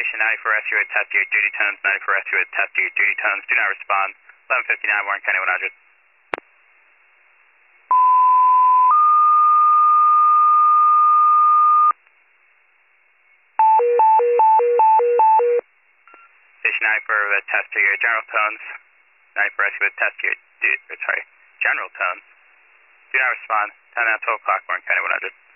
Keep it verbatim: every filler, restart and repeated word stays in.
Station ninety-four rescue at test your duty tones, ninety-four rescue at test your duty tones, do not respond, eleven fifty-nine Warren County one hundred. Station ninety-four with test to your general tones, ninety-four rescue with test to your, du sorry, general tones, do not respond, ten now twelve o'clock Warren County one hundred.